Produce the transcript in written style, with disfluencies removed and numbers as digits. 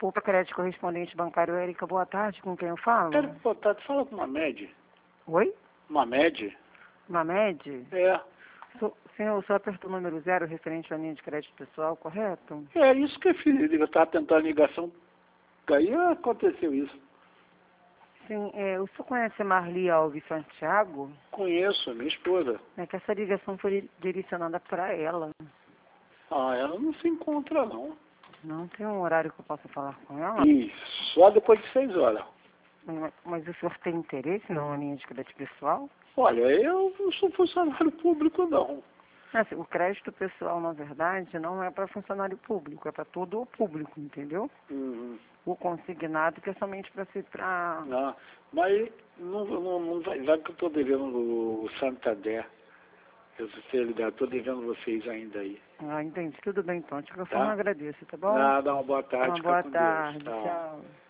Opa, crédito correspondente bancário, Érica, boa tarde, com quem eu falo? Quero botar, fala com uma média. Oi? Uma média? Mamed? É. Senhor, o senhor apertou o número 0 referente à linha de crédito pessoal, correto? É isso que eu fiz. Eu estava tentando ligação. Aí aconteceu isso. Sim, o senhor conhece a Marli Alves Santiago? Conheço, minha esposa. É que essa ligação foi direcionada para ela. Ah, ela não se encontra, não. Não tem um horário que eu possa falar com ela? E só depois de 6 horas. Mas o senhor tem interesse numa linha de crédito pessoal? Olha, eu não sou funcionário público, não. Assim, o crédito pessoal, na verdade, não é para funcionário público, é para todo o público, entendeu? Uhum. O consignado que é somente para ser para... Ah, mas não vai, sabe que eu estou devendo o Santander. Eu estou devendo vocês ainda aí. Ah, entendi. Tudo bem, então. De qualquer forma, Tá? agradeço, tá bom? Nada, uma boa tarde. Uma Fica boa com Deus. tarde. Tchau. Tchau.